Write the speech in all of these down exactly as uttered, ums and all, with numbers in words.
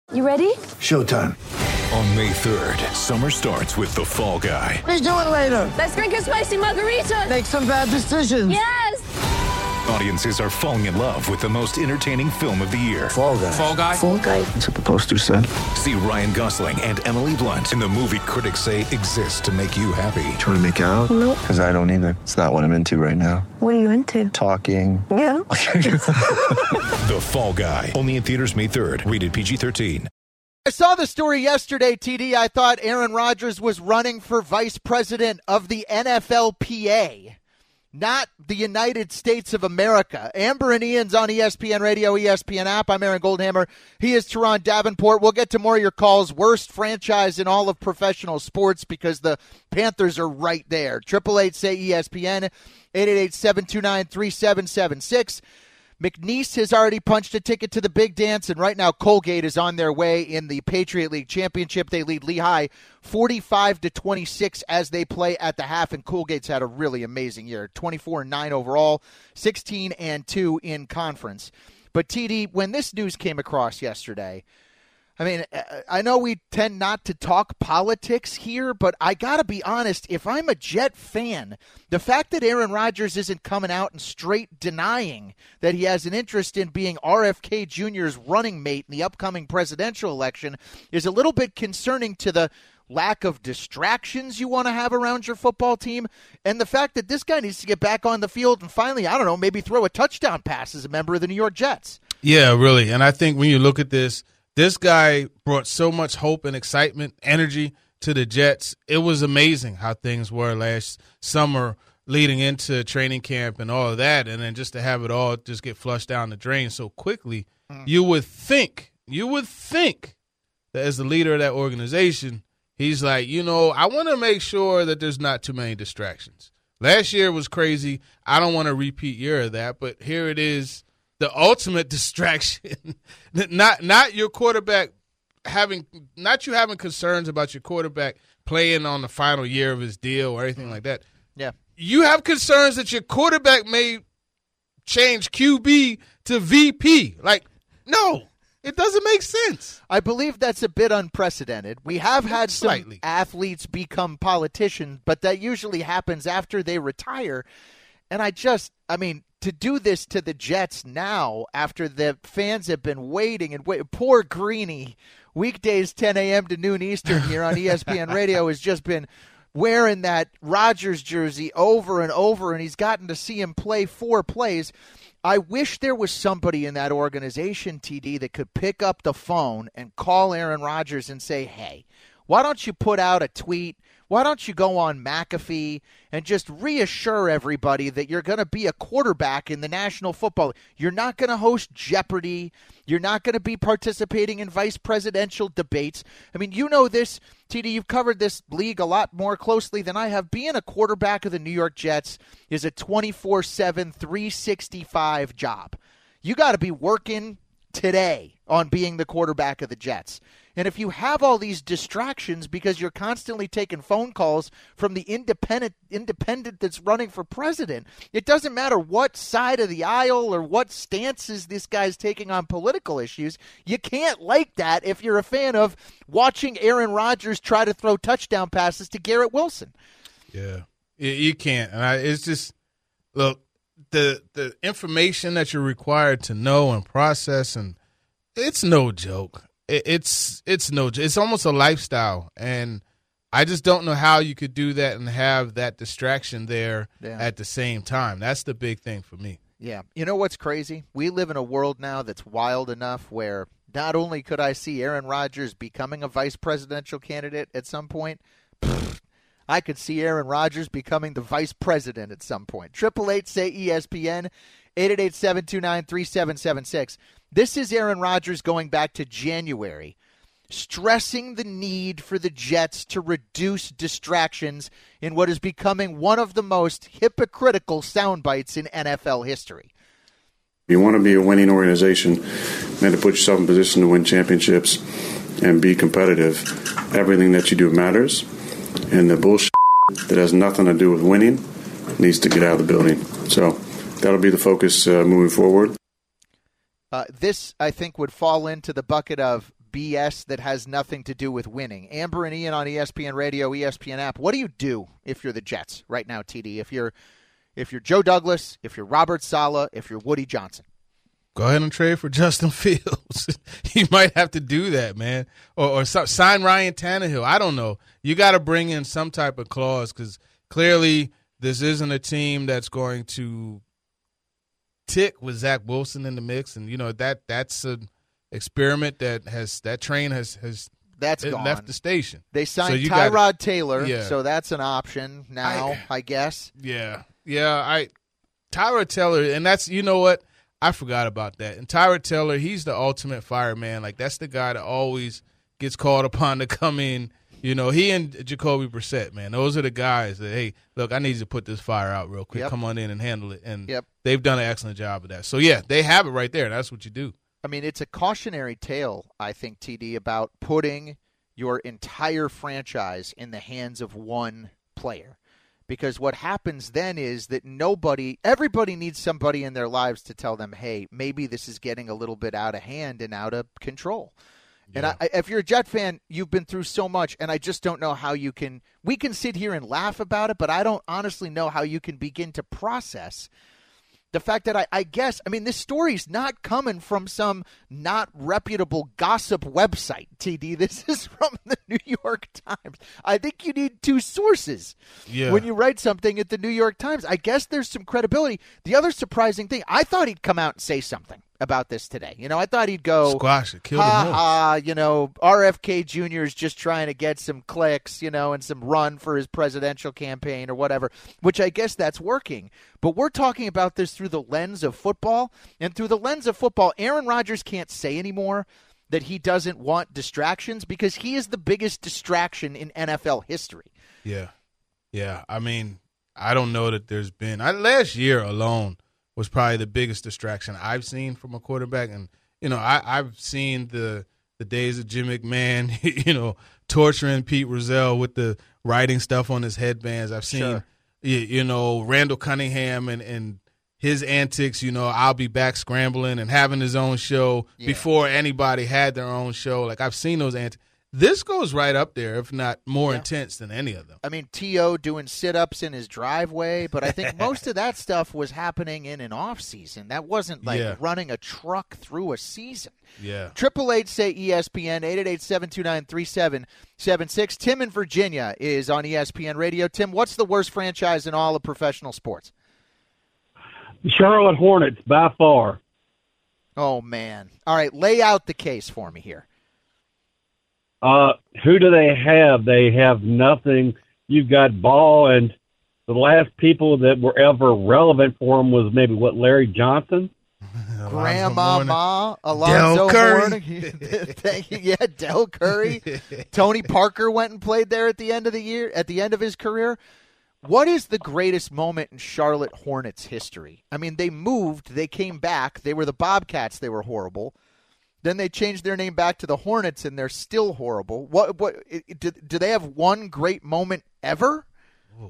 You ready? Showtime. On May third, summer starts with The Fall Guy. Let's do it later. Let's drink a spicy margarita. Make some bad decisions. Yes! Audiences are falling in love with the most entertaining film of the year. Fall Guy. Fall Guy? Fall Guy. That's what the poster said. See Ryan Gosling and Emily Blunt in the movie critics say exists to make you happy. Trying to make it out? Nope. Because I don't either. It's not what I'm into right now. What are you into? Talking. Yeah. The Fall Guy. Only in theaters May third. Rated P G thirteen. I saw the story yesterday, T D. I thought Aaron Rodgers was running for vice president of the N F L P A, not the United States of America. Amber and Ian's on E S P N Radio, E S P N app. I'm Aaron Goldhammer. He is Teron Davenport. We'll get to more of your calls. Worst franchise in all of professional sports because the Panthers are right there. Triple eight say E S P N, eight eight eight, seven two nine, three seven seven six. McNeese has already punched a ticket to the big dance, and right now Colgate is on their way in the Patriot League Championship. They lead Lehigh forty-five to twenty-six as they play at the half, and Colgate's had a really amazing year, twenty-four and nine overall, sixteen and two in conference. But T D, when this news came across yesterday, I mean, I know we tend not to talk politics here, but I got to be honest, if I'm a Jet fan, the fact that Aaron Rodgers isn't coming out and straight denying that he has an interest in being R F K Junior's running mate in the upcoming presidential election is a little bit concerning to the lack of distractions you want to have around your football team, and the fact that this guy needs to get back on the field and finally, I don't know, maybe throw a touchdown pass as a member of the New York Jets. Yeah, really. And I think when you look at this, this guy brought so much hope and excitement, energy to the Jets. It was amazing how things were last summer leading into training camp and all of that, and then just to have it all just get flushed down the drain so quickly, mm. you would think, you would think that as the leader of that organization, he's like, you know, I want to make sure that there's not too many distractions. Last year was crazy. I don't want to repeat year of that, but here it is. The ultimate distraction, not not your quarterback having, not you having concerns about your quarterback playing on the final year of his deal or anything like that. Yeah, you have concerns that your quarterback may change Q B to V P. Like, no, it doesn't make sense. I believe that's a bit unprecedented. We have had some Slightly. athletes become politicians, but that usually happens after they retire. And I just, I mean, to do this to the Jets now after the fans have been waiting and wait, poor Greeny, weekdays ten a.m. to noon Eastern here on E S P N Radio has just been wearing that Rodgers jersey over and over, and he's gotten to see him play four plays. I wish there was somebody in that organization, T D, that could pick up the phone and call Aaron Rodgers and say, hey, why don't you put out a tweet? Why don't you go on McAfee and just reassure everybody that you're going to be a quarterback in the National Football League? You're not going to host Jeopardy. You're not going to be participating in vice presidential debates. I mean, you know this, T D, you've covered this league a lot more closely than I have. Being a quarterback of the New York Jets is a twenty-four seven, three sixty-five job. You got to be working today on being the quarterback of the Jets. And if you have all these distractions because you're constantly taking phone calls from the independent independent that's running for president, it doesn't matter what side of the aisle or what stances this guy's taking on political issues. You can't like that if you're a fan of watching Aaron Rodgers try to throw touchdown passes to Garrett Wilson. Yeah, you can't. And I, it's just, look, the the information that you're required to know and process, and it's no joke. It's it's no, it's almost a lifestyle, and I just don't know how you could do that and have that distraction there yeah. at the same time. That's the big thing for me. Yeah. You know what's crazy? We live in a world now that's wild enough where not only could I see Aaron Rodgers becoming a vice presidential candidate at some point, pfft, I could see Aaron Rodgers becoming the vice president at some point. Triple eight say E S P N, eight eight eight, seven two nine, three seven seven six. This is Aaron Rodgers going back to January, stressing the need for the Jets to reduce distractions in what is becoming one of the most hypocritical sound bites in N F L history. You want to be a winning organization and to put yourself in position to win championships and be competitive. Everything that you do matters, and the bullshit that has nothing to do with winning needs to get out of the building. So that'll be the focus uh, moving forward. Uh, this, I think, would fall into the bucket of B S that has nothing to do with winning. Amber and Ian on E S P N Radio, E S P N app. What do you do if you're the Jets right now, T D? If you're if you're Joe Douglas, if you're Robert Saleh, if you're Woody Johnson? Go ahead and trade for Justin Fields. You might have to do that, man. Or, or so, sign Ryan Tannehill. I don't know. You got to bring in some type of clause because clearly this isn't a team that's going to tick with Zach Wilson in the mix. And, you know, that that's an experiment that has – that train has, has that's gone. left the station. They signed so Tyrod gotta, Taylor, yeah. so that's an option now, I, I guess. Yeah. Yeah, I Tyrod Taylor – and that's – you know what? I forgot about that. And Tyrod Taylor, he's the ultimate fireman. Like, that's the guy that always gets called upon to come in. You know, he and Jacoby Brissett, man, those are the guys that, hey, look, I need you to put this fire out real quick. Yep. Come on in and handle it. And yep. they've done an excellent job of that. So, yeah, they have it right there. That's what you do. I mean, it's a cautionary tale, I think, T D, about putting your entire franchise in the hands of one player. Because what happens then is that nobody, everybody needs somebody in their lives to tell them, hey, maybe this is getting a little bit out of hand and out of control. Yeah. And I, if you're a Jet fan, you've been through so much, and I just don't know how you can, we can sit here and laugh about it, but I don't honestly know how you can begin to process the fact that I, I guess, I mean, this story's not coming from some not reputable gossip website, T D. This is from the New York Times. I think you need two sources yeah. when you write something at the New York Times. I guess there's some credibility. The other surprising thing, I thought he'd come out and say something about this today. You know, I thought he'd go, squash it, kill ha the ha, you know, R F K Junior is just trying to get some clicks, you know, and some run for his presidential campaign or whatever, which I guess that's working. But we're talking about this through the lens of football, and through the lens of football, Aaron Rodgers can't say anymore that he doesn't want distractions because he is the biggest distraction in N F L history. Yeah. Yeah. I mean, I don't know that there's been, I, last year alone, was probably the biggest distraction I've seen from a quarterback. And, you know, I, I've seen the the days of Jim McMahon, you know, torturing Pete Rozelle with the writing stuff on his headbands. I've seen, sure. you, you know, Randall Cunningham and, and his antics, you know, I'll be back scrambling and having his own show yeah. before anybody had their own show. Like, I've seen those antics. This goes right up there, if not more yeah. intense than any of them. I mean, T O doing sit-ups in his driveway, but I think most of that stuff was happening in an off-season. That wasn't like yeah. running a truck through a season. Yeah. Triple eight say E S P N, eight eight eight, seven two nine, three seven seven six. Tim in Virginia is on E S P N Radio. Tim, what's the worst franchise in all of professional sports? The Charlotte Hornets, by far. Oh, man. All right, lay out the case for me here. Uh, who do they have? They have nothing. You've got Ball, and the last people that were ever relevant for him was maybe, what, Larry Johnson? Grandmama, Alonzo Mourning. Thank you. Yeah, Del Curry. Tony Parker went and played there at the end of the year, at the end of his career. What is the greatest moment in Charlotte Hornets history? I mean, they moved. They came back. They were the Bobcats. They were horrible. Then they changed their name back to the Hornets, and they're still horrible. What? What? Do, do they have one great moment ever? Ooh.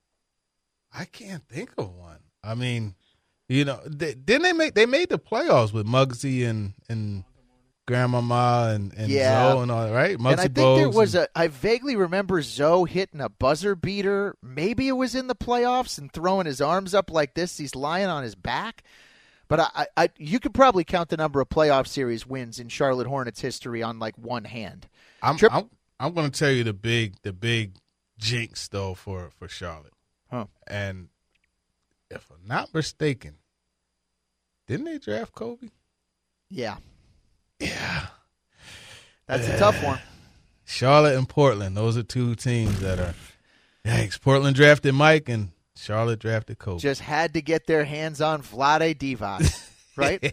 I can't think of one. I mean, you know, they, didn't they make they made the playoffs with Muggsy and and Grandmama and and yeah. Zoe and all that, right? Muggsy and I think Bogues there was and, a. I vaguely remember Zoe hitting a buzzer beater. Maybe it was in the playoffs and throwing his arms up like this. He's lying on his back. But I, I, you could probably count the number of playoff series wins in Charlotte Hornets history on like one hand. I'm Trip- I'm, I'm going to tell you the big the big jinx though for, for Charlotte. Huh. And if I'm not mistaken, didn't they draft Kobe? Yeah. Yeah. That's uh, a tough one. Charlotte and Portland, those are two teams that are. Yikes! Portland drafted Mike and Charlotte drafted Kobe. Just had to get their hands on Vlade Divac, right?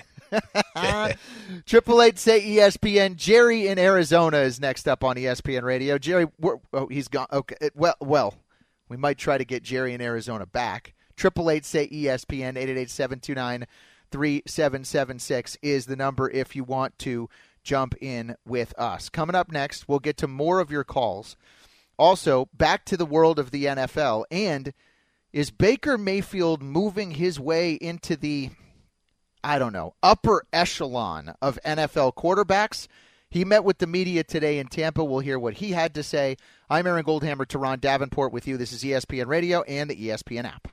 Triple eight say E S P N. Jerry in Arizona is next up on E S P N Radio. Jerry, we're, oh, he's gone. Okay, well, well, we might try to get Jerry in Arizona back. Triple eight say E S P N. Eight eight eight seven two nine three seven seven six is the number if you want to jump in with us. Coming up next, we'll get to more of your calls. Also, back to the world of the N F L, and is Baker Mayfield moving his way into the, I don't know, upper echelon of N F L quarterbacks? He met with the media today in Tampa. We'll hear what he had to say. I'm Aaron Goldhammer, Teron Davenport with you. This is E S P N Radio and the E S P N app.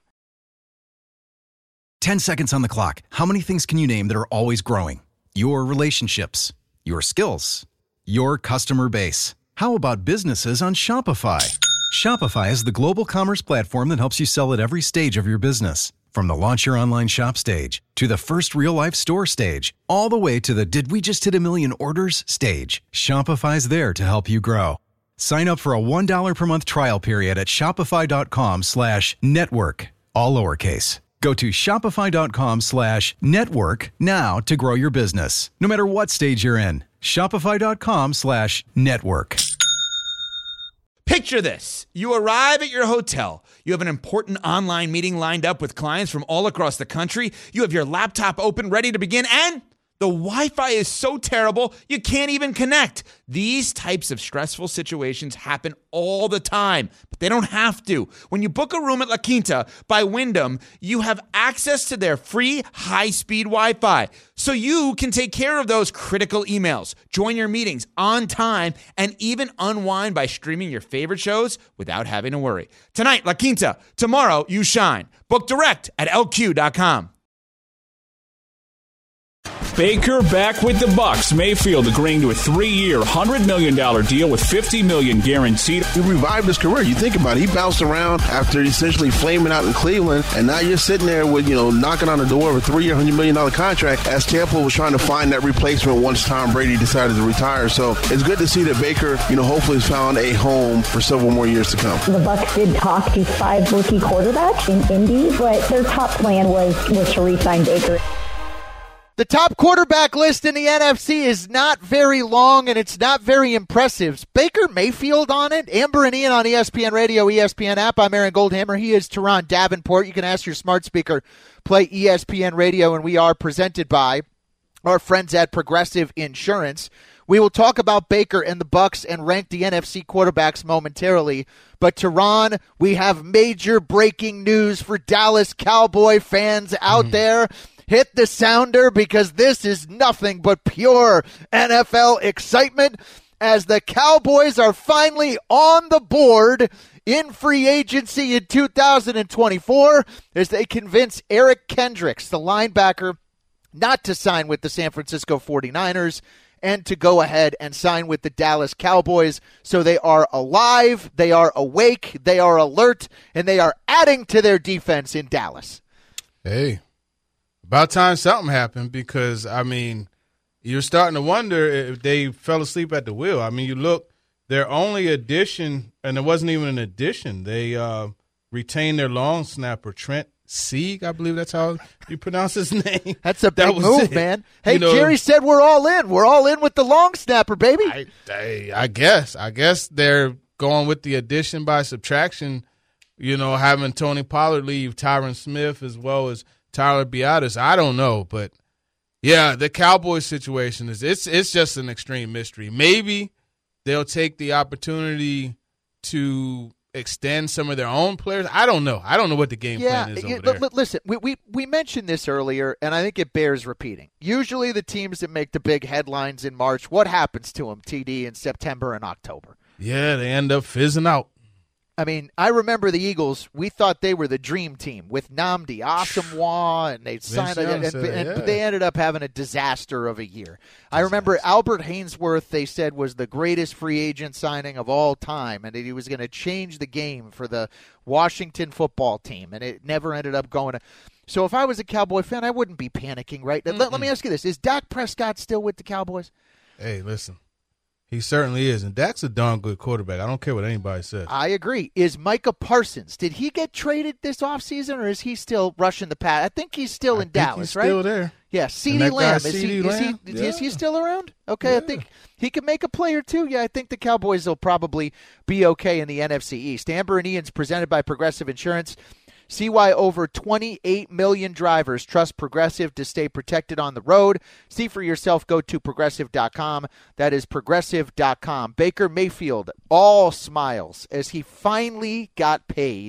Ten seconds on the clock. How many things can you name that are always growing? Your relationships, your skills, your customer base. How about businesses on Shopify? Shopify is the global commerce platform that helps you sell at every stage of your business. From the launch your online shop stage, to the first real-life store stage, all the way to the did we just hit a million orders stage, Shopify's there to help you grow. Sign up for a one dollar per month trial period at shopify.com slash network, all lowercase. Go to shopify.com slash network now to grow your business, no matter what stage you're in. Shopify.com slash network. Picture this. You arrive at your hotel. You have an important online meeting lined up with clients from all across the country. You have your laptop open, ready to begin, and the Wi-Fi is so terrible, you can't even connect. These types of stressful situations happen all the time, but they don't have to. When you book a room at La Quinta by Wyndham, you have access to their free high-speed Wi-Fi, so you can take care of those critical emails, join your meetings on time, and even unwind by streaming your favorite shows without having to worry. Tonight, La Quinta. Tomorrow, you shine. Book direct at L Q dot com. Baker back with the Bucks. Mayfield agreeing to a three-year, one hundred million dollars deal with fifty million dollars guaranteed. He revived his career. You think about it. He bounced around after essentially flaming out in Cleveland, and now you're sitting there with, you know, knocking on the door of a three-year, one hundred million dollars contract as Tampa was trying to find that replacement once Tom Brady decided to retire. So it's good to see that Baker, you know, hopefully has found a home for several more years to come. The Bucks did talk to five rookie quarterbacks in Indy, but their top plan was, was to re-sign Baker. The top quarterback list in the N F C is not very long, and it's not very impressive. Is Baker Mayfield on it? Amber and Ian on E S P N Radio, E S P N app. I'm Aaron Goldhammer. He is Teron Davenport. You can ask your smart speaker, play E S P N Radio, and we are presented by our friends at Progressive Insurance. We will talk about Baker and the Bucks and rank the N F C quarterbacks momentarily. But Teron, we have major breaking news for Dallas Cowboy fans out mm. there. Hit the sounder, because this is nothing but pure N F L excitement as the Cowboys are finally on the board in free agency in two thousand twenty-four as they convince Eric Kendricks, the linebacker, not to sign with the San Francisco forty-niners and to go ahead and sign with the Dallas Cowboys. So they are alive, they are awake, they are alert, and they are adding to their defense in Dallas. Hey. About time something happened, because, I mean, you're starting to wonder if they fell asleep at the wheel. I mean, you look, their only addition, and it wasn't even an addition, they uh, retained their long snapper, Trent Sieg, I believe that's how you pronounce his name. That's a big that move, it. man. Hey, you know, Jerry said we're all in. We're all in with the long snapper, baby. I, I, I guess. I guess they're going with the addition by subtraction, you know, having Tony Pollard leave, Tyron Smith, as well as Tyler Biadasz. I don't know, but yeah, the Cowboys situation is it's it's just an extreme mystery. Maybe they'll take the opportunity to extend some of their own players. I don't know. I don't know what the game yeah, plan is yeah, over there. L- listen, we, we we mentioned this earlier, and I think it bears repeating. Usually the teams that make the big headlines in March, what happens to them, T D, in September and October? Yeah, they end up fizzing out. I mean, I remember the Eagles. We thought they were the dream team with Nnamdi Asomugha, and they signed it, and, said, and yeah. they ended up having a disaster of a year. Disaster. I remember Albert Hainsworth, they said, was the greatest free agent signing of all time, and that he was going to change the game for the Washington football team, and it never ended up going to. So if I was a Cowboy fan, I wouldn't be panicking, right? Let, let me ask you this. Is Dak Prescott still with the Cowboys? Hey, listen. He certainly is, and Dak's a darn good quarterback. I don't care what anybody says. I agree. Is Micah Parsons, did he get traded this offseason, or is he still rushing the pad? I think he's still I in think Dallas, he's right? still there. Yeah, CeeDee Lamb. Is he, is, Lamb? he, Yeah. is he still around? Okay, Yeah. I think he can make a play or two. Yeah, I think the Cowboys will probably be okay in the N F C East. Amber and Ian's presented by Progressive Insurance. See why over twenty-eight million drivers trust Progressive to stay protected on the road. See for yourself. Go to Progressive dot com. That is Progressive dot com. Baker Mayfield, all smiles as he finally got paid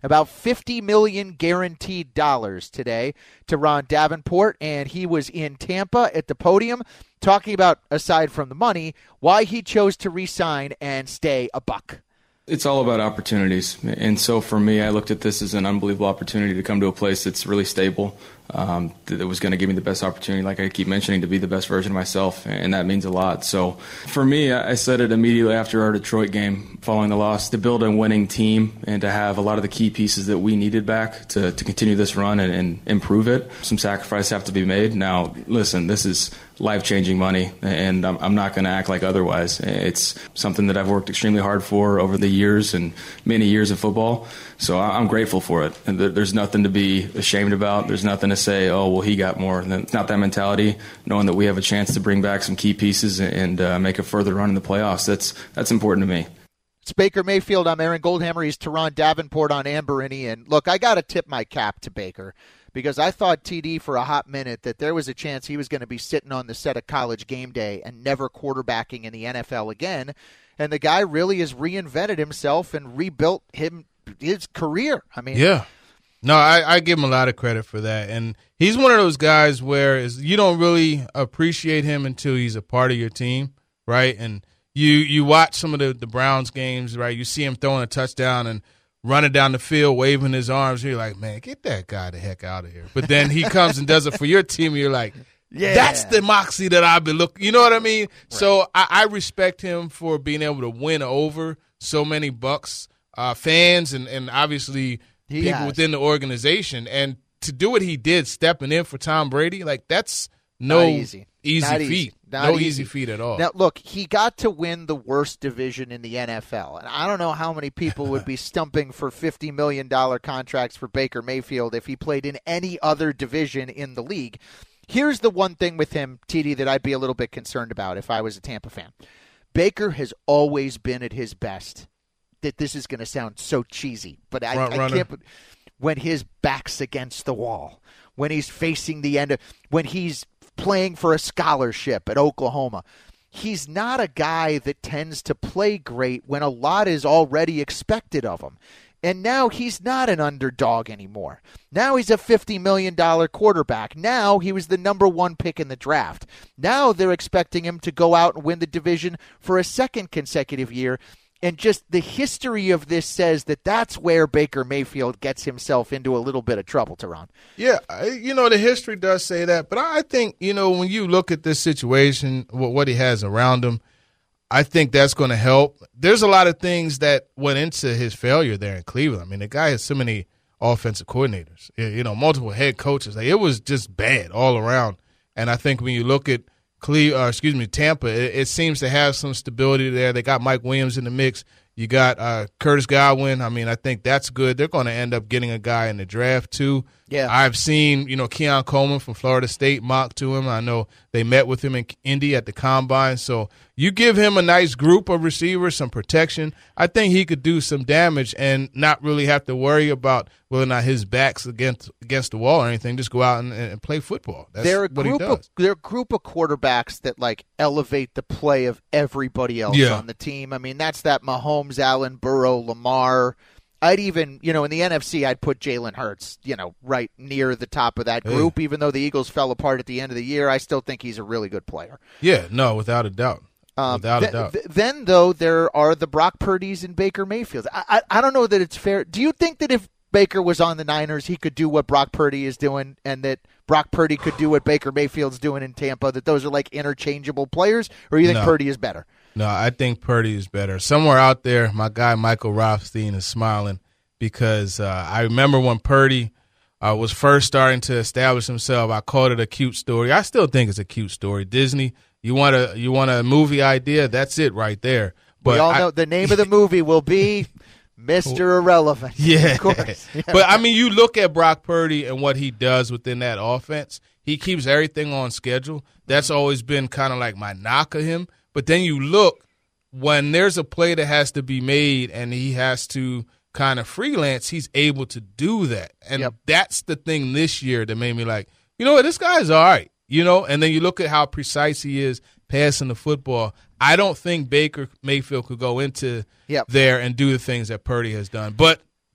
about fifty million dollars guaranteed dollars today to Ron Davenport, and he was in Tampa at the podium talking about, aside from the money, why he chose to re-sign and stay a Buck. It's all about opportunities. And so for me, I looked at this as an unbelievable opportunity to come to a place that's really stable, um, that was going to give me the best opportunity, like I keep mentioning, to be the best version of myself, and that means a lot. So for me, I said it immediately after our Detroit game following the loss, to build a winning team and to have a lot of the key pieces that we needed back to, to continue this run and, and improve it. Some sacrifices have to be made. Now, listen, this is life-changing money, and I'm, I'm not going to act like otherwise. It's something that I've worked extremely hard for over the years and many years of football, so I'm grateful for it. And there's nothing to be ashamed about. There's nothing to say, oh, well, he got more. It's not that mentality, knowing that we have a chance to bring back some key pieces and uh, make a further run in the playoffs. That's that's important to me. It's Baker Mayfield. I'm Aaron Goldhammer. He's Teron Davenport on Amberini. And look, I got to tip my cap to Baker, because I thought T D for a hot minute that there was a chance he was going to be sitting on the set of College Game Day and never quarterbacking in the N F L again. And the guy really has reinvented himself and rebuilt him his career. I mean, yeah. No, I, I give him a lot of credit for that. And he's one of those guys where is you don't really appreciate him until he's a part of your team, right? And you you watch some of the, the Browns games, right? You see him throwing a touchdown and running down the field, waving his arms. You're like, man, get that guy the heck out of here. But then he comes and does it for your team, and you're like, yeah, that's the moxie that I've been looking. You know what I mean? Right. So I, I respect him for being able to win over so many Bucks uh, fans and, and obviously he people has. within the organization. And to do what he did, stepping in for Tom Brady, like that's no Not easy, easy Not feat. Easy. Not no easy. easy feat at all. Now, look, he got to win the worst division in the N F L. And I don't know how many people would be stumping for fifty million dollars contracts for Baker Mayfield if he played in any other division in the league. Here's the one thing with him, T D, that I'd be a little bit concerned about if I was a Tampa fan. Baker has always been at his best. That this is going to sound so cheesy, but I, I can't put when his back's against the wall, when he's facing the end of, when he's playing for a scholarship at Oklahoma. He's not a guy that tends to play great when a lot is already expected of him. And now he's not an underdog anymore. Now he's a fifty million dollars quarterback. Now he was the number one pick in the draft. Now they're expecting him to go out and win the division for a second consecutive year. And just the history of this says that that's where Baker Mayfield gets himself into a little bit of trouble, Teron. Yeah, you know, the history does say that. But I think, you know, when you look at this situation, what he has around him, I think that's going to help. There's a lot of things that went into his failure there in Cleveland. I mean, the guy has so many offensive coordinators, you know, multiple head coaches. Like, it was just bad all around. And I think when you look at Cle- uh, excuse me, Tampa, it, it seems to have some stability there. They got Mike Williams in the mix. You got uh, Curtis Godwin. I mean, I think that's good. They're going to end up getting a guy in the draft, too. Yeah. I've seen, you know, Keon Coleman from Florida State mock to him. I know they met with him in Indy at the Combine. So you give him a nice group of receivers, some protection. I think he could do some damage and not really have to worry about whether or not his back's against against the wall or anything. Just go out and, and play football. That's they're a what group he does. Of, they're a group of quarterbacks that, like, elevate the play of everybody else yeah. on the team. I mean, that's that Mahomes, Allen, Burrow, Lamar. I'd even, you know, in the N F C, I'd put Jalen Hurts, you know, right near the top of that group. Hey. Even though the Eagles fell apart at the end of the year, I still think he's a really good player. Yeah, no, without a doubt. Um, without th- a doubt. Th- then, though, there are the Brock Purdy's and Baker Mayfield. I, I I don't know that it's fair. Do you think that if Baker was on the Niners, he could do what Brock Purdy is doing, and that Brock Purdy could do what Baker Mayfield's doing in Tampa, that those are like interchangeable players, or do you think no. Purdy is better? No, I think Purdy is better. Somewhere out there, my guy Michael Rothstein is smiling because uh, I remember when Purdy uh, was first starting to establish himself, I called it a cute story. I still think it's a cute story. Disney, you want a you want a movie idea? That's it right there. But we all I, know the name of the movie will be Mister Irrelevant. Yeah. Of course. Yeah. But, I mean, you look at Brock Purdy and what he does within that offense. He keeps everything on schedule. That's always been kind of like my knock of him. But then you look, when there's a play that has to be made and he has to kind of freelance, he's able to do that. And yep. that's the thing this year that made me like, you know what, this guy's all right. You know, and then you look at how precise he is passing the football. I don't think Baker Mayfield could go into yep. there and do the things that Purdy has done. But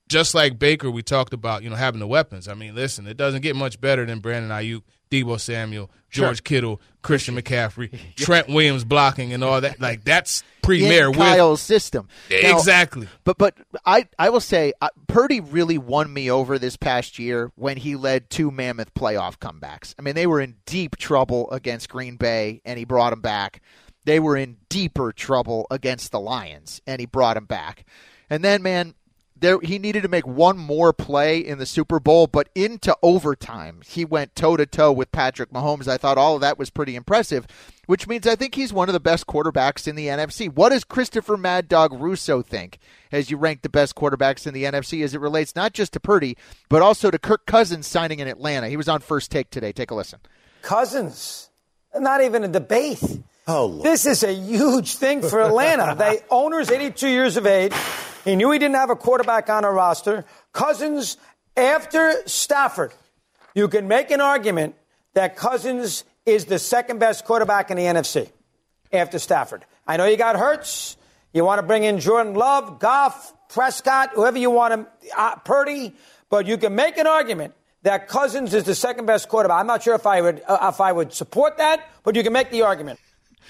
just like Baker, we talked about, you know, having the weapons. I mean, listen, it doesn't get much better than Brandon Ayuk, Deebo Samuel, George sure. Kittle, Christian McCaffrey, yeah. Trent Williams blocking and all that. Like, that's premier. In Kyle's with, system. Now, exactly. But but I, I will say, uh, Purdy really won me over this past year when he led two mammoth playoff comebacks. I mean, they were in deep trouble against Green Bay, and he brought them back. They were in deeper trouble against the Lions, and he brought them back. And then, man, There, he needed to make one more play in the Super Bowl, but into overtime, he went toe-to-toe with Patrick Mahomes. I thought all of that was pretty impressive, which means I think he's one of the best quarterbacks in the N F C. What does Christopher Mad Dog Russo think as you rank the best quarterbacks in the N F C as it relates not just to Purdy, but also to Kirk Cousins signing in Atlanta? He was on First Take today. Take a listen. Cousins, not even a debate. Oh, Lord. This is a huge thing for Atlanta. The owner's eighty-two years of age. He knew he didn't have a quarterback on a roster. Cousins, after Stafford, you can make an argument that Cousins is the second best quarterback in the N F C after Stafford. I know you got Hurts. You want to bring in Jordan Love, Goff, Prescott, whoever you want to, uh, Purdy. But you can make an argument that Cousins is the second best quarterback. I'm not sure if I would uh, if I would support that, but you can make the argument.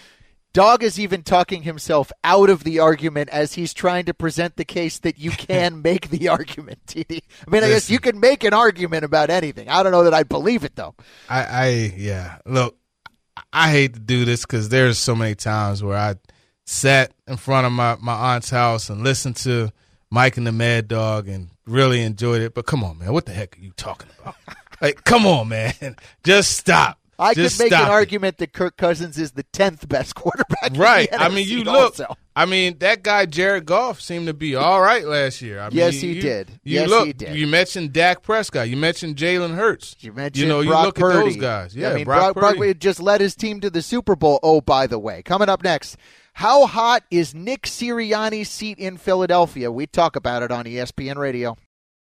Dog is even talking himself out of the argument as he's trying to present the case that you can make the argument, T D. I mean, I guess you can make an argument about anything. I don't know that I believe it, though. I, I yeah. Look, I hate to do this because there's so many times where I sat in front of my, my aunt's house and listened to Mike and the Mad Dog and really enjoyed it. But come on, man. What the heck are you talking about? Like, come on, man. Just stop. I Just could make an it. argument that Kirk Cousins is the tenth best quarterback. Right. In the I mean, you also. look. I mean, that guy Jared Goff seemed to be all right last year. I mean, yes, he you, did. You yes, look, he did. You mentioned Dak Prescott. You mentioned Jalen Hurts. You mentioned you know, Brock you look Purdy. at those guys. Yeah, I mean, Brock, Brock Purdy Brock just led his team to the Super Bowl. Oh, by the way, coming up next, how hot is Nick Sirianni's seat in Philadelphia? We talk about it on E S P N Radio.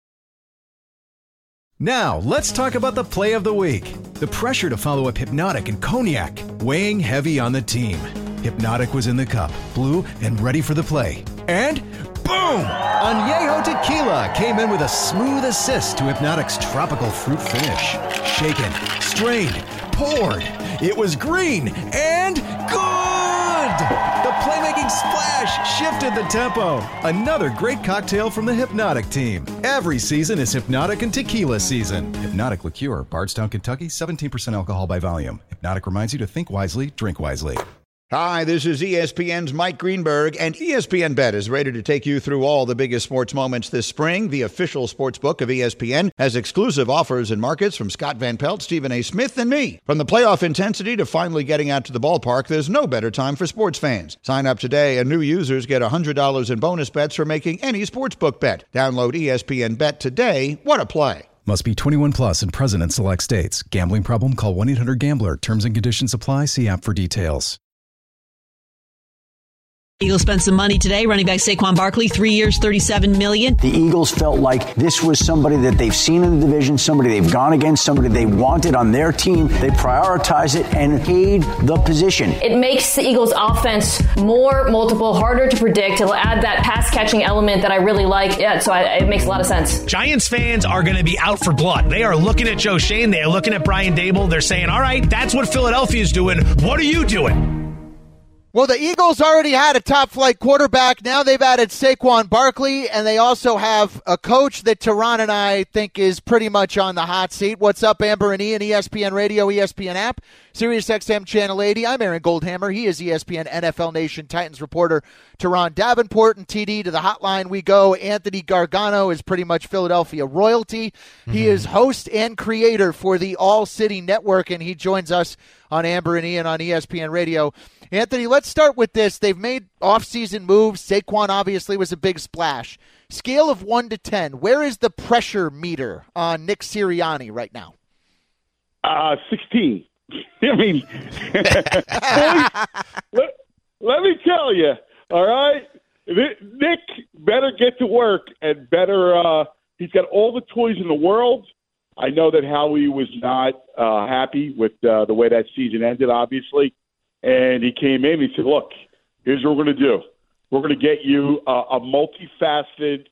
Now, let's talk about the play of the week. The pressure to follow up Hypnotic and Cognac, weighing heavy on the team. Hypnotic was in the cup, blue, and ready for the play. And boom! Añejo Tequila came in with a smooth assist to Hypnotic's tropical fruit finish. Shaken, strained, poured. It was green and good! The playmaking splash shifted the tempo. Another great cocktail from the Hypnotic team. Every season is Hypnotic and Tequila season. Hypnotic Liqueur, Bardstown, Kentucky, seventeen percent alcohol by volume. Hypnotic reminds you to think wisely, drink wisely. Hi, this is E S P N's Mike Greenberg, and E S P N Bet is ready to take you through all the biggest sports moments this spring. The official sports book of E S P N has exclusive offers and markets from Scott Van Pelt, Stephen A. Smith, and me. From the playoff intensity to finally getting out to the ballpark, there's no better time for sports fans. Sign up today, and new users get one hundred dollars in bonus bets for making any sportsbook bet. Download E S P N Bet today. What a play. Must be twenty-one plus and present in select states. Gambling problem? Call one eight hundred gambler. Terms and conditions apply. See app for details. Eagles spent some money today. Running back Saquon Barkley, three years, thirty-seven million dollars. The Eagles felt like this was somebody that they've seen in the division, somebody they've gone against, somebody they wanted on their team. They prioritized it and paid the position. It makes the Eagles' offense more multiple, harder to predict. It'll add that pass-catching element that I really like. Yeah, so I, it makes a lot of sense. Giants fans are going to be out for blood. They are looking at Joe Shane. They are looking at Brian Dable. They're saying, all right, that's what Philadelphia's doing. What are you doing? Well, the Eagles already had a top-flight quarterback. Now they've added Saquon Barkley, and they also have a coach that Tehran and I think is pretty much on the hot seat. What's up, Amber and Ian, E S P N Radio, E S P N app, SiriusXM Channel eighty. I'm Aaron Goldhammer. He is E S P N N F L Nation Titans reporter Tehran Davenport, and T D to the hotline we go. Anthony Gargano is pretty much Philadelphia royalty. Mm-hmm. He is host and creator for the All City Network, and he joins us on Amber and Ian on E S P N Radio. Anthony, let's start with this. They've made offseason moves. Saquon obviously was a big splash. Scale of one to ten, where is the pressure meter on Nick Sirianni right now? Uh, sixteen. I mean, boys, let, let me tell you, all right? Nick better get to work and better uh, – he's got all the toys in the world. I know that Howie was not uh, happy with uh, the way that season ended, obviously. And he came in and he said, look, here's what we're going to do. We're going to get you uh, a multifaceted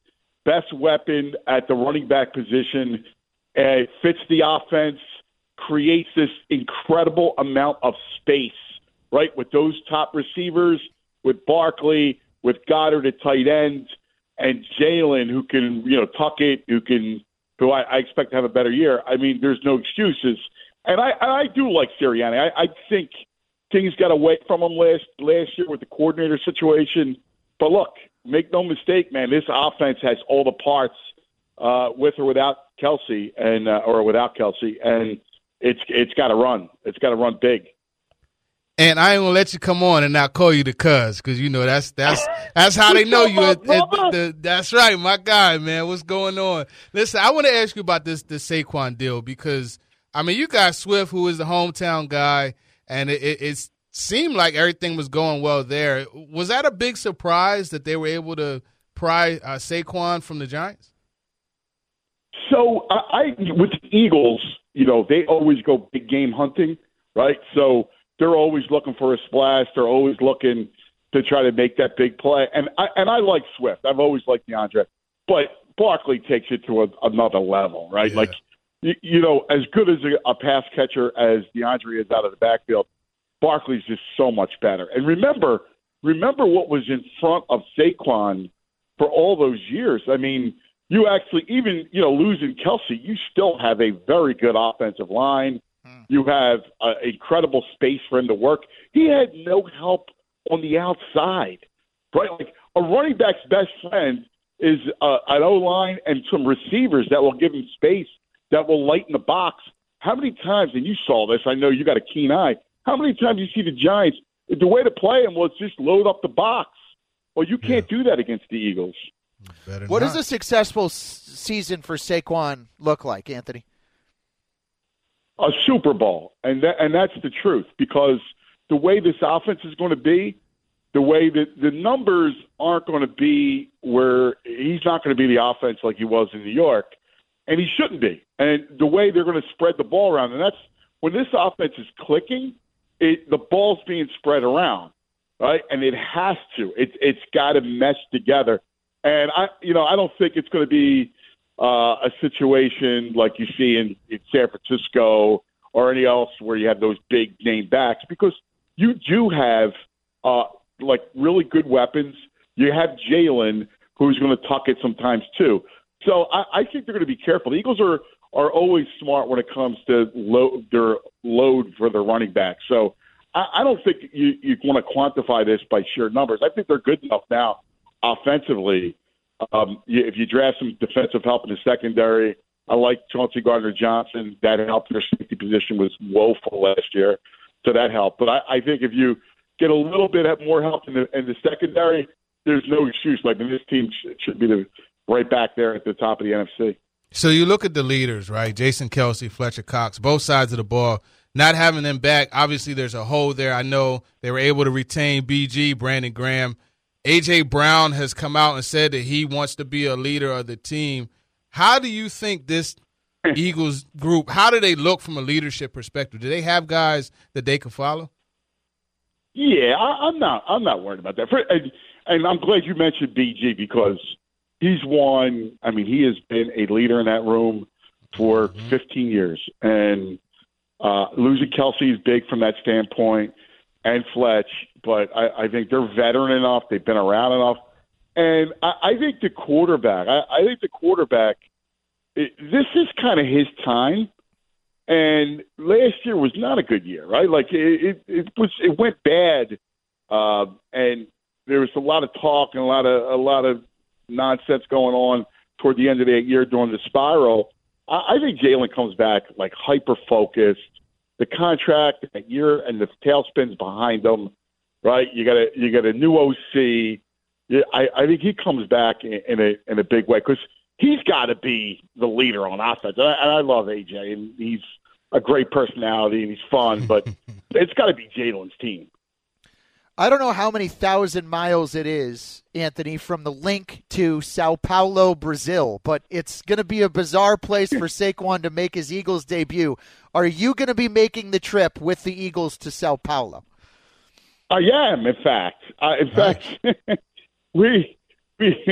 best weapon at the running back position. Uh, it fits the offense, creates this incredible amount of space, right, with those top receivers, with Barkley, with Goddard at tight end, and Jalen, who can, you know, tuck it, who can, who I, I expect to have a better year. I mean, there's no excuses. And I, I do like Sirianni. I, I think things got away from him last last year with the coordinator situation. But look, make no mistake, man, this offense has all the parts uh, with or without Kelsey, and uh, or without Kelsey, and it's it's got to run. It's got to run big. And I ain't gonna let you come on and not call you the cuz, because you know that's that's that's how they know you. At, at the, the, that's right, my guy, man. What's going on? Listen, I want to ask you about this this Saquon deal, because I mean, you got Swift, who is the hometown guy, and it, it, it seemed like everything was going well there. Was that a big surprise that they were able to pry uh, Saquon from the Giants? So I, I with the Eagles, you know, they always go big game hunting, right? So they're always looking for a splash. They're always looking to try to make that big play. And I, and I like Swift. I've always liked DeAndre. But Barkley takes it to a, another level, right? Yeah. Like, you, you know, as good as a, a pass catcher as DeAndre is out of the backfield, Barkley's just so much better. And remember, remember what was in front of Saquon for all those years. I mean, you actually, even, you know, losing Kelsey, you still have a very good offensive line. You have uh, incredible space for him to work. He had no help on the outside, right? Like, a running back's best friend is uh, an O-line and some receivers that will give him space, that will lighten the box. How many times, and you saw this, I know you got a keen eye, how many times you see the Giants, the way to play them was just load up the box. Well, you can't yeah. do that against the Eagles. Better what not. Does a successful s- season for Saquon look like, Anthony? A Super Bowl, and that, and that's the truth, because the way this offense is going to be, the way that the numbers aren't going to be where he's not going to be the offense like he was in New York, and he shouldn't be. And the way they're going to spread the ball around, and that's when this offense is clicking, it, the ball's being spread around, right? And it has to. It, it's got to mesh together. And I, you know, I don't think it's going to be Uh, a situation like you see in, in San Francisco or any else where you have those big name backs, because you do have uh, like really good weapons. You have Jalen, who's going to tuck it sometimes too. So I, I think they're going to be careful. The Eagles are are always smart when it comes to load, their load for their running back. So I, I don't think you, you want to quantify this by sheer numbers. I think they're good enough now offensively. Um, if you draft some defensive help in the secondary, I like Chauncey Gardner-Johnson. That helped. Their safety position was woeful last year, so that helped. But I, I think if you get a little bit more help in the, in the secondary, there's no excuse. Like, this team should be the, right back there at the top of the N F C. So you look at the leaders, right? Jason Kelsey, Fletcher Cox, both sides of the ball. Not having them back, obviously there's a hole there. I know they were able to retain B G, Brandon Graham. A J. Brown has come out and said that he wants to be a leader of the team. How do you think this Eagles group, how do they look from a leadership perspective? Do they have guys that they can follow? Yeah, I, I'm not I'm not worried about that. For, and, and I'm glad you mentioned B G, because he's one, I mean, he has been a leader in that room for mm-hmm. fifteen years. And uh, losing Kelsey is big from that standpoint, and Fletch. But I, I think they're veteran enough. They've been around enough. And I, I think the quarterback, I, I think the quarterback, it, this is kind of his time. And last year was not a good year, right? Like, it, it, it was, it went bad. Uh, and there was a lot of talk and a lot of, a lot of nonsense going on toward the end of that year during the spiral. I, I think Jalen comes back like hyper-focused. The contract that year and the tailspins behind him, right? You got a you got a new O C. Yeah, I, I think he comes back in, in a in a big way, because he's got to be the leader on offense. And I, and I love A J, and he's a great personality and he's fun, but it's got to be Jalen's team. I don't know how many thousand miles it is, Anthony, from the link to Sao Paulo, Brazil, but it's going to be a bizarre place for Saquon to make his Eagles debut. Are you going to be making the trip with the Eagles to Sao Paulo? I am, in fact. Uh, in fact, we, we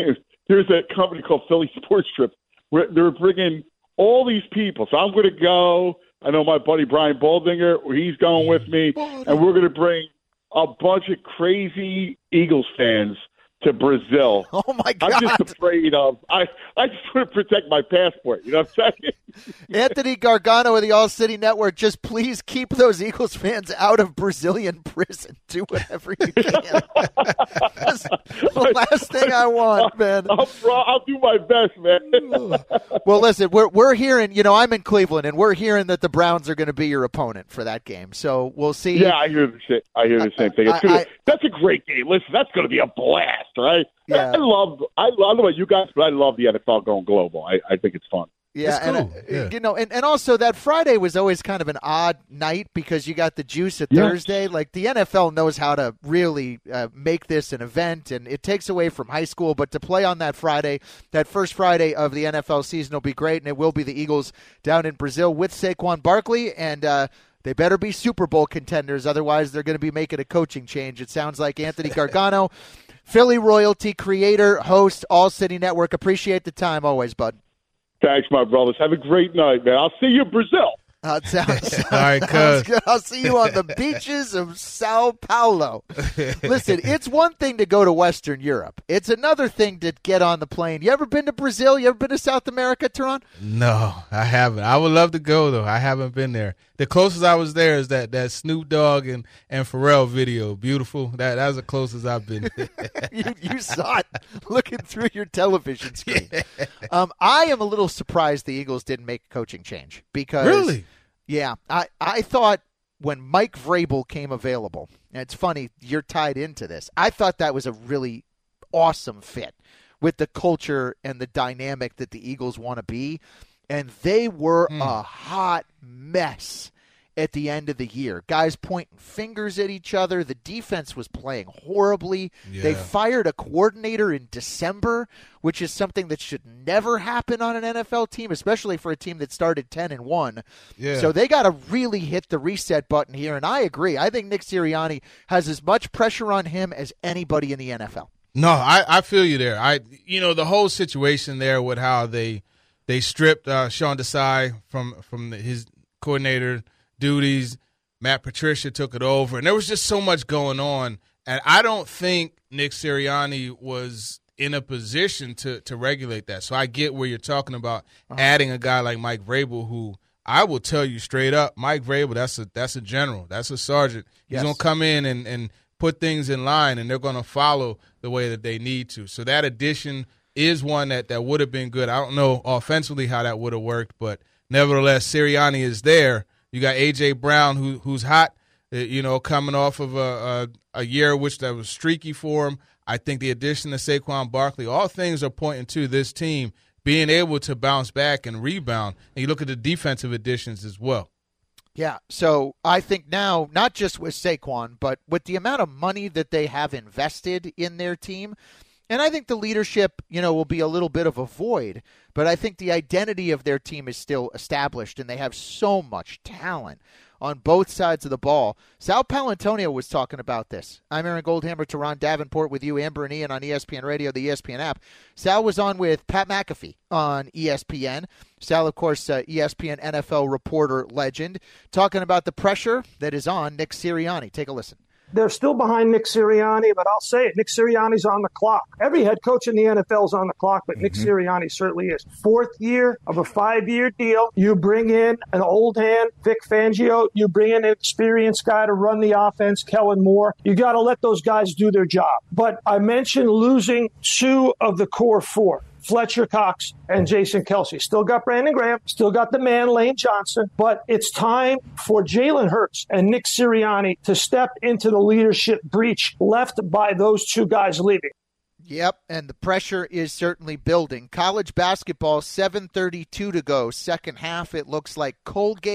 there's a company called Philly Sports Trip where they're bringing all these people. So I'm going to go. I know my buddy Brian Baldinger, he's going with me, and we're going to bring a bunch of crazy Eagles fans to Brazil. Oh, my God. I'm just afraid of – I I just want to protect my passport. You know what I'm saying? Anthony Gargano of the All City Network, just please keep those Eagles fans out of Brazilian prison. Do whatever you can. That's the last thing I want, man. I'll, I'll do my best, man. Well, listen, we're we're hearing, you know, I'm in Cleveland, and we're hearing that the Browns are going to be your opponent for that game. So we'll see. Yeah, I hear the same, I hear the same thing. It's I, gonna, I, that's a great game. Listen, that's going to be a blast, right? Yeah. I love, I, I don't know about you guys, but I love the N F L going global. I, I think it's fun. Yeah, cool. and uh, yeah. you know, and, and also that Friday was always kind of an odd night because you got the juice at Yeah. Thursday. Like the N F L knows how to really uh, make this an event, and it takes away from high school. But to play on that Friday, that first Friday of the N F L season will be great, and it will be the Eagles down in Brazil with Saquon Barkley, and uh, they better be Super Bowl contenders. Otherwise, they're going to be making a coaching change. It sounds like Anthony Gargano, Philly royalty, creator, host, All City Network. Appreciate the time always, bud. Thanks, my brothers. Have a great night, man. I'll see you in Brazil. Uh, sounds, All right, sounds cuz. good. I'll see you on the beaches of Sao Paulo. Listen, it's one thing to go to Western Europe. It's another thing to get on the plane. You ever been to Brazil? You ever been to South America, Teron? No, I haven't. I would love to go, though. I haven't been there. The closest I was there is that, that Snoop Dogg and, and Pharrell video. Beautiful. That That's the closest I've been. you, you saw it looking through your television screen. Um, I am a little surprised the Eagles didn't make a coaching change because Really? Yeah, I, I thought when Mike Vrabel came available, and it's funny, you're tied into this, I thought that was a really awesome fit with the culture and the dynamic that the Eagles want to be, and they were Mm. a hot mess at the end of the year. Guys pointing fingers at each other. The defense was playing horribly. They Yeah. fired a coordinator in December, which is something that should never happen on an N F L team, especially for a team that started ten and one. Yeah. So they got to really hit the reset button here, and I agree. I think Nick Sirianni has as much pressure on him as anybody in the N F L. No, I, I feel you there. I you know the whole situation there with how they they stripped uh, Sean Desai from from his coordinator duties. Matt Patricia took it over, and there was just so much going on. And I don't think Nick Sirianni was in a position to to regulate that. So I get where you're talking about uh-huh. adding a guy like Mike Vrabel, who I will tell you straight up, Mike Vrabel, that's a that's a general, that's a sergeant. He's Yes. gonna come in and and put things in line, and they're going to follow the way that they need to. So that addition is one that, that would have been good. I don't know offensively how that would have worked, but nevertheless, Sirianni is there. You got A J. Brown, who who's hot, uh, you know, coming off of a, a, a year which that was streaky for him. I think the addition of Saquon Barkley, all things are pointing to this team being able to bounce back and rebound. And you look at the defensive additions as well. Yeah, so I think now, not just with Saquon, but with the amount of money that they have invested in their team, and I think the leadership, you know, will be a little bit of a void, but I think the identity of their team is still established, and they have so much talent on both sides of the ball. Sal Paolantonio was talking about this. I'm Aaron Goldhammer, Teron Davenport with you, Amber and Ian on E S P N Radio, the E S P N app. Sal was on with Pat McAfee on E S P N. Sal, of course, uh, E S P N N F L reporter legend, talking about the pressure that is on Nick Sirianni. Take a listen. They're still behind Nick Sirianni, but I'll say it, Nick Sirianni's on the clock. Every head coach in the N F L is on the clock, but mm-hmm. Nick Sirianni certainly is. Fourth year of a five-year deal. You bring in an old hand, Vic Fangio. You bring in an experienced guy to run the offense, Kellen Moore. You got to let those guys do their job. But I mentioned losing two of the core four. Fletcher Cox and Jason Kelce. Still got Brandon Graham, still got the man Lane Johnson, but it's time for Jalen Hurts and Nick Sirianni to step into the leadership breach left by those two guys leaving. Yep, and the pressure is certainly building. College basketball, seven thirty-two to go. Second half, it looks like Colgate,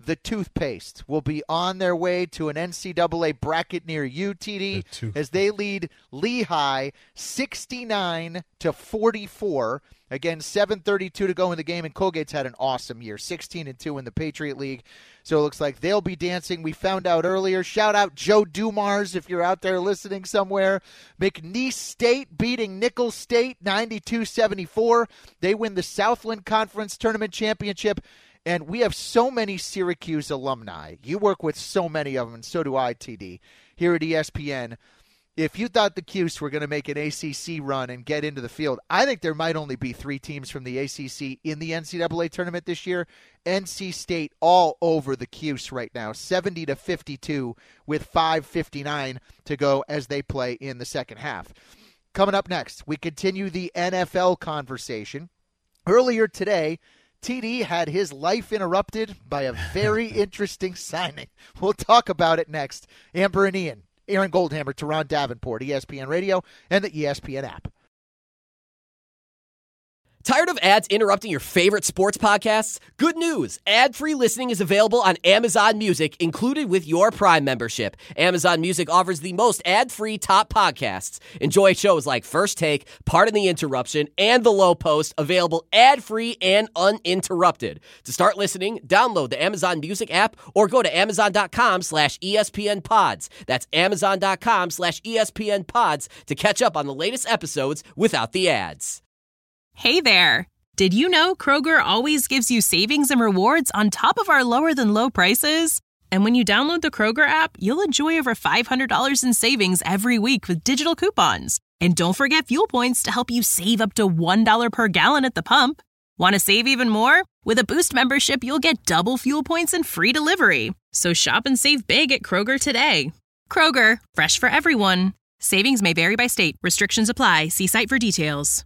the toothpaste, will be on their way to an N C double A bracket near you, T D, as they lead Lehigh sixty-nine to forty-four. Again, seven thirty-two to go in the game, and Colgate's had an awesome year, sixteen and two in the Patriot League. So it looks like they'll be dancing. We found out earlier. Shout out Joe Dumars if you're out there listening somewhere. McNeese State beating Nicholls State ninety-two seventy-four. They win the Southland Conference Tournament Championship. And we have so many Syracuse alumni. You work with so many of them, and so do I, T D, here at E S P N. If you thought the Cuse were going to make an A C C run and get into the field, I think there might only be three teams from the A C C in the N C double A tournament this year. N C State all over the Cuse right now, seventy to fifty-two with five fifty-nine to go as they play in the second half. Coming up next, we continue the N F L conversation. Earlier today, T D had his life interrupted by a very interesting signing. We'll talk about it next. Amber and Ian. Aaron Goldhammer, Teron Davenport, E S P N Radio, and the E S P N app. Tired of ads interrupting your favorite sports podcasts? Good news! Ad-free listening is available on Amazon Music, included with your Prime membership. Amazon Music offers the most ad-free top podcasts. Enjoy shows like First Take, Pardon the Interruption, and The Low Post, available ad-free and uninterrupted. To start listening, download the Amazon Music app or go to amazon.com slash ESPN pods. That's amazon.com slash ESPN pods to catch up on the latest episodes without the ads. Hey there! Did you know Kroger always gives you savings and rewards on top of our lower-than-low prices? And when you download the Kroger app, you'll enjoy over five hundred dollars in savings every week with digital coupons. And don't forget fuel points to help you save up to one dollar per gallon at the pump. Want to save even more? With a Boost membership, you'll get double fuel points and free delivery. So shop and save big at Kroger today. Kroger, fresh for everyone. Savings may vary by state. Restrictions apply. See site for details.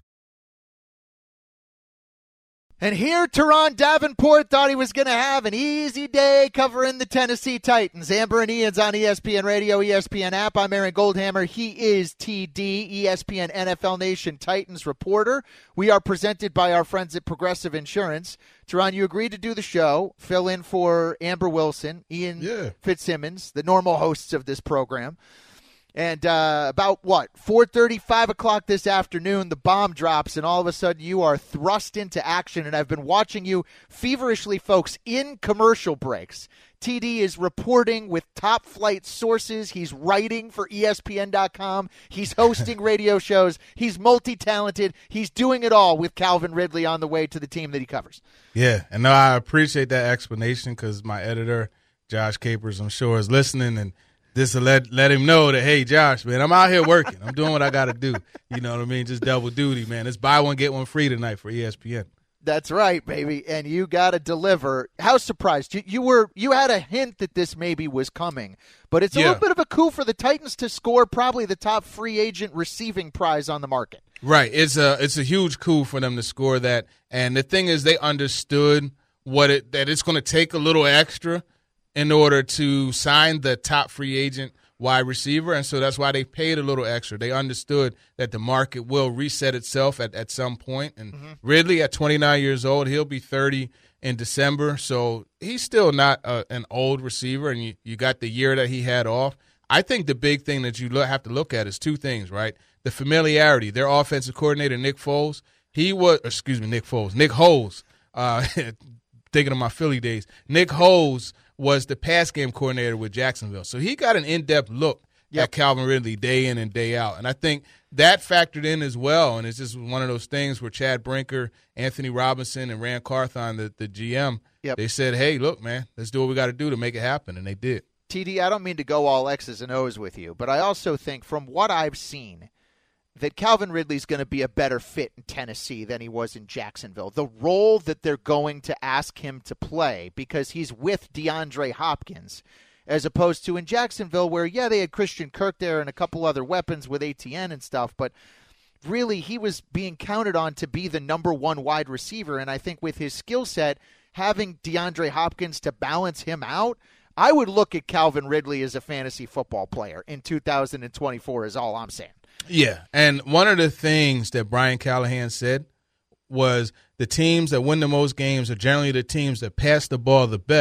And here, Teron Davenport thought he was going to have an easy day covering the Tennessee Titans. Amber and Ian's on E S P N Radio, E S P N app. I'm Aaron Goldhammer. He is T D, E S P N N F L Nation Titans reporter. We are presented by our friends at Progressive Insurance. Teron, you agreed to do the show, fill in for Amber Wilson, Ian yeah. Fitzsimmons, the normal hosts of this program. And uh, about, what, four thirty, five o'clock this afternoon, the bomb drops, and all of a sudden you are thrust into action. And I've been watching you feverishly, folks, in commercial breaks. T D is reporting with top-flight sources. He's writing for E S P N dot com. He's hosting radio shows. He's multi-talented. He's doing it all with Calvin Ridley on the way to the team that he covers. Yeah, and no, I appreciate that explanation because my editor, Josh Capers, I'm sure, is listening, and this will let let him know that, hey, Josh, man, I'm out here working. I'm doing what I got to do. You know what I mean? Just double duty, man. It's buy one, get one free tonight for E S P N. That's right, baby, and you got to deliver. How surprised? You, you were. You had a hint that this maybe was coming, but it's a yeah. little bit of a coup for the Titans to score probably the top free agent receiving prize on the market. Right. It's a, it's a huge coup for them to score that, and the thing is they understood what it that it's going to take a little extra in order to sign the top free agent wide receiver, and so that's why they paid a little extra. They understood that the market will reset itself at, at some point, and mm-hmm. Ridley at twenty-nine years old, he'll be thirty in December, so he's still not a, an old receiver, and you, you got the year that he had off. I think the big thing that you have to look at is two things, right? The familiarity. Their offensive coordinator, Nick Foles, he was, excuse me, Nick Foles, Nick Holes, uh, thinking of my Philly days, Nick Holes was the pass game coordinator with Jacksonville. So he got an in-depth look yep. at Calvin Ridley day in and day out. And I think that factored in as well. And it's just one of those things where Chad Brinker, Anthony Robinson, and Rand Carthon, the, the G M, yep. they said, hey, look, man, let's do what we got to do to make it happen. And they did. T D, I don't mean to go all X's and O's with you, but I also think from what I've seen that Calvin Ridley's going to be a better fit in Tennessee than he was in Jacksonville. The role that they're going to ask him to play, because he's with DeAndre Hopkins, as opposed to in Jacksonville where, yeah, they had Christian Kirk there and a couple other weapons with A T N and stuff, but really he was being counted on to be the number one wide receiver, and I think with his skill set, having DeAndre Hopkins to balance him out, I would look at Calvin Ridley as a fantasy football player in two thousand twenty-four is all I'm saying. Yeah, and one of the things that Brian Callahan said was the teams that win the most games are generally the teams that pass the ball the best.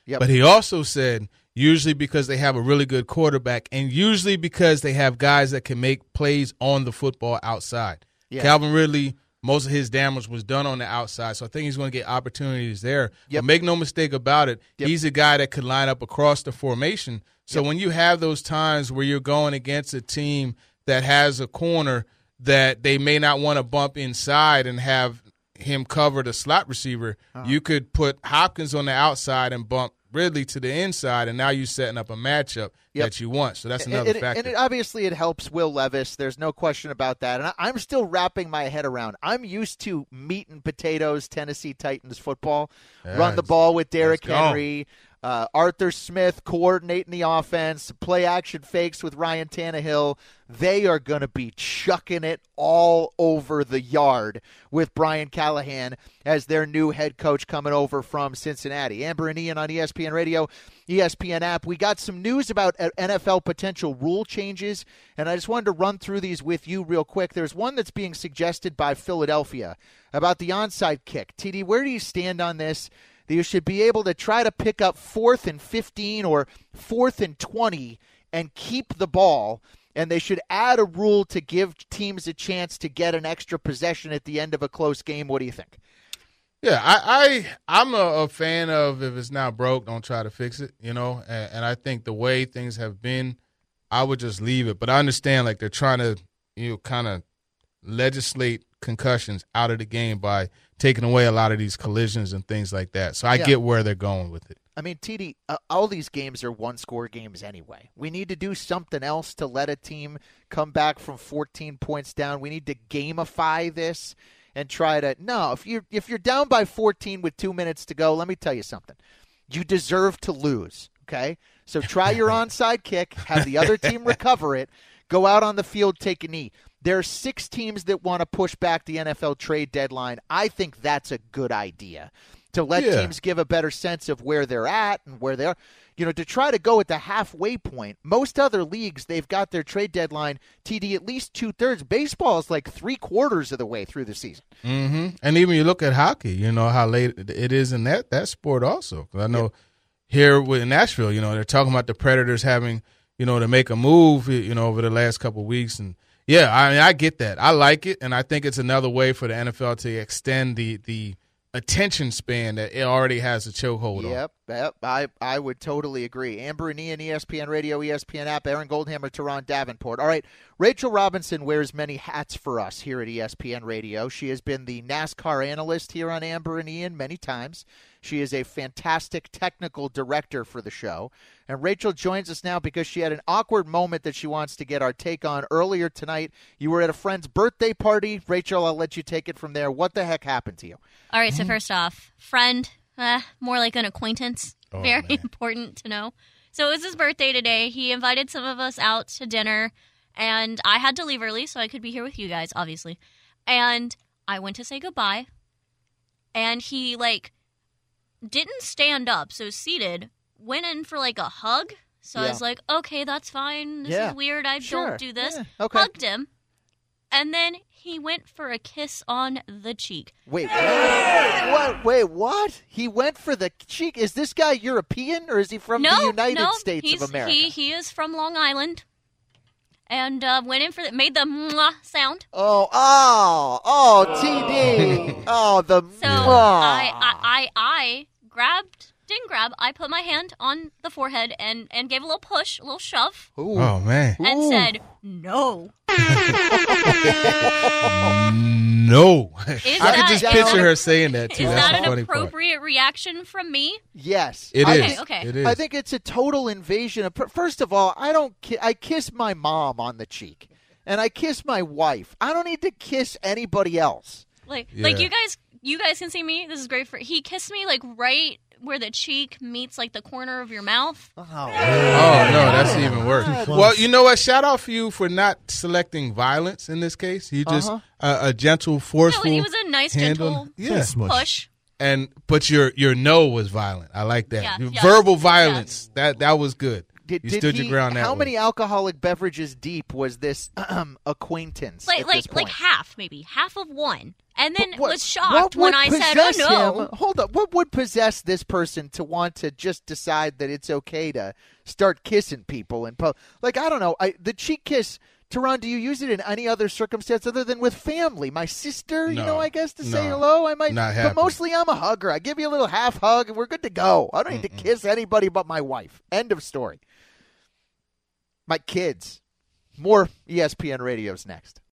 Yep. But he also said usually because they have a really good quarterback and usually because they have guys that can make plays on the football outside. Yeah. Calvin Ridley, most of his damage was done on the outside, so I think he's going to get opportunities there. Yep. But make no mistake about it, Yep. he's a guy that could line up across the formation. So Yep. when you have those times where you're going against a team that has a corner that they may not want to bump inside and have him cover the slot receiver, Uh-huh. you could put Hopkins on the outside and bump Ridley to the inside, and now you're setting up a matchup Yep. that you want. So that's another and, factor. And it, obviously it helps Will Levis. There's no question about that. And I, I'm still wrapping my head around. I'm used to meat and potatoes Tennessee Titans football. Yeah, Run the ball with Derrick let's go. Henry. Uh, Arthur Smith coordinating the offense, play action fakes with Ryan Tannehill. They are going to be chucking it all over the yard with Brian Callahan as their new head coach coming over from Cincinnati. Amber and Ian on E S P N Radio, E S P N app. We got some news about N F L potential rule changes, and I just wanted to run through these with you real quick. There's one that's being suggested by Philadelphia about the onside kick. T D, where do you stand on this? That you should be able to try to pick up fourth and fifteen or fourth and twenty and keep the ball, and they should add a rule to give teams a chance to get an extra possession at the end of a close game. What do you think? Yeah, I, I I'm a, a fan of if it's not broke, don't try to fix it, you know. And, and I think the way things have been, I would just leave it. But I understand like they're trying to, you know, kind of legislate concussions out of the game by taking away a lot of these collisions and things like that. So I Yeah. get where they're going with it. I mean, T D, uh, all these games are one-score games anyway. We need to do something else to let a team come back from fourteen points down. We need to gamify this and try to – no, if you're, if you're down by fourteen with two minutes to go, let me tell you something. You deserve to lose, okay? So try your onside kick, have the other team recover it, go out on the field, take a knee. There are six teams that want to push back the N F L trade deadline. I think that's a good idea to let Yeah. teams give a better sense of where they're at and where they're, you know, to try to go at the halfway point. Most other leagues, they've got their trade deadline, T D, at least two-thirds. Baseball is like three-quarters of the way through the season. Mm-hmm. And even you look at hockey, you know, how late it is in that, that sport also. 'Cause I know here in Nashville, you know, they're talking about the Predators having, you know, to make a move, you know, over the last couple of weeks. And, yeah, I mean, I get that. I like it, and I think it's another way for the N F L to extend the the attention span that it already has a chokehold on. Yep, yep. I, I would totally agree. Amber and Ian, E S P N Radio, E S P N app, Aaron Goldhammer, Teron Davenport. All right, Rachel Robinson wears many hats for us here at E S P N Radio. She has been the NASCAR analyst here on Amber and Ian many times. She is a fantastic technical director for the show. And Rachel joins us now because she had an awkward moment that she wants to get our take on earlier tonight. You were at a friend's birthday party. Rachel, I'll let you take it from there. What the heck happened to you? All right, so first off, friend, uh, more like an acquaintance. Oh, Very man. important to know. So it was his birthday today. He invited some of us out to dinner, and I had to leave early so I could be here with you guys, obviously. And I went to say goodbye, and he, like, didn't stand up, so seated, went in for, like, a hug. So I Yeah. was like, okay, that's fine. This Yeah, is weird. I sure. don't do this. Yeah, okay. Hugged him. And then he went for a kiss on the cheek. Wait, what? what? Wait, what? He went for the cheek. Is this guy European or is he from no, the United no, States he's, of America? He, he is from Long Island. And uh, went in for the, made the mwah sound. Oh, oh, oh, T D. Oh, the So mwah. I, I, I, I grabbed, didn't grab, I put my hand on the forehead and, and gave a little push, a little shove. Ooh. Oh, man. And Ooh. said, no. No. Is I could that- just is picture that- her saying that, too. Is That's that the an funny part. appropriate reaction from me? Yes. It I is. think- Okay. It is. I think it's a total invasion of. First of all, I don't. Ki- I kiss my mom on the cheek, and I kiss my wife. I don't need to kiss anybody else. Like, Yeah. like you guys, you guys can see me. This is great for. He kissed me like right where the cheek meets like the corner of your mouth. Oh, Oh, no, that's even worse. God. Well, you know what? Shout out for you for not selecting violence in this case. You just Uh-huh. uh, a gentle, forceful. No, it was a nice, handle. gentle Yeah. push. And but your your no was violent. I like that. Yeah, Your yes, Verbal violence. That that was good. did, You did stood he, your ground that How way. many alcoholic beverages deep was this um, acquaintance? Like at like this like point? half, maybe half of one, and then But what- was shocked what when would I said, "Oh possess no." him- Hold up. What would possess this person to want to just decide that it's okay to start kissing people in public? Like, I don't know. I, the cheek kiss, Teron, do you use it in any other circumstance other than with family? My sister, you No. know, I guess to say No. hello, I might. Not but happening. mostly I'm a hugger. I give you a little half hug and we're good to go. I don't need to kiss anybody but my wife. End of story. My kids. More E S P N Radio's next.